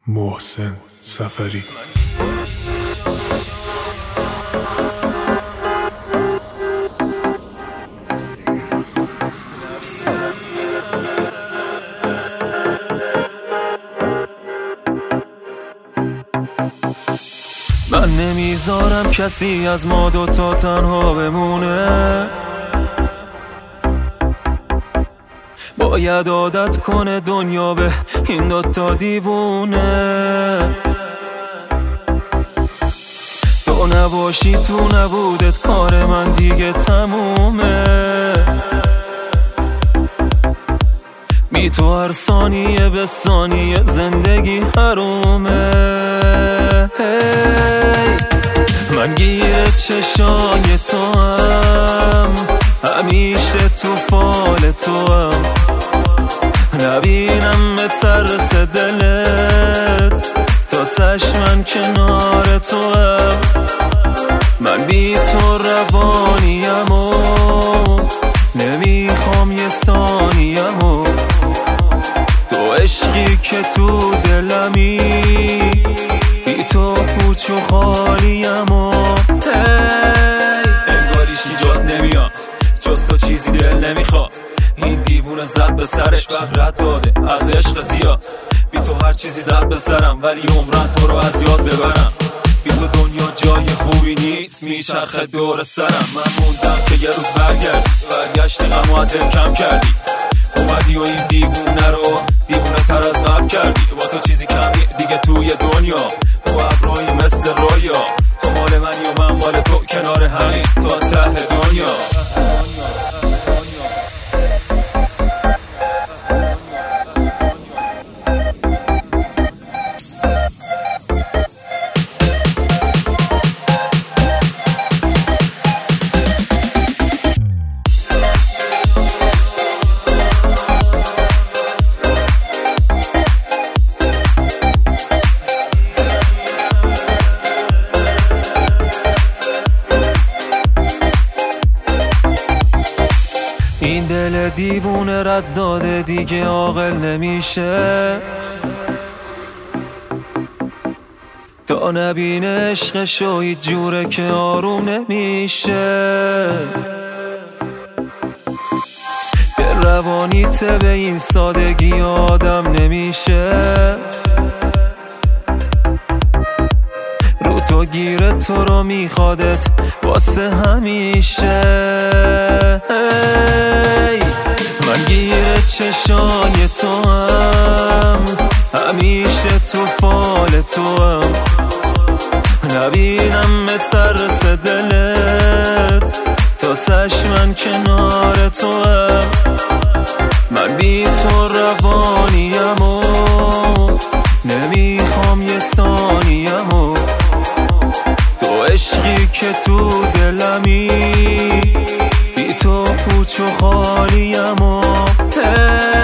محسن سفری. من نمیذارم کسی از ما دوتا تنها بمونه، باید عادت کنه دنیا به این دوتا دیوونه. تو نباشی تو نبودت کار من دیگه تمومه، بی تو هر ثانیه به ثانیه زندگی حرومه. من گیر چشای تو هم، همیشه تو فال تو هم، نبینم به ترس دلت تا تش من کنار تو هم. من بی تو روانیم و نمیخوام یه ثانیم و تو عشقی که تو دلمی، بی تو پوچ و خالیم و انگاریش کی جات نمیاد، جز تو چیزی دل نمیخواد. این دیوونه زد به سرش بعد رد داده از عشق زیاد. بی تو هر چیزی زد به سرم ولی عمرن تو رو از یاد ببرم. بی تو دنیا جای خوبی نیست، میچرخه دور سرم. من موندم که یه روز برگشتی غم دل کم کردی، اومدی و این دیوونه رو دیوونه تر از قبل کردی. با تو چیزی کمی دیگه توی دنیا، تو ابروی مثل رویا، تو مال منی و من مال تو، کنار همین تا ته دنیا. این دل دیوونه رد داده دیگه عاقل نمیشه، تا نبینه عشقشو هیچ جوره که آروم نمیشه. به روانیت به این سادگی آدم نمیشه، رو تو گیره تو رو میخوادت واسه همیشه. من گیر چشای تو هم، همیشه تو فال تو هم، نبینم به ترس دلت تا تش من کنار تو هم. من بی تو روانیم و نمیخوام یه ثانیم و تو عشقی که تو دلمی، بی تو پوچ و خالیم و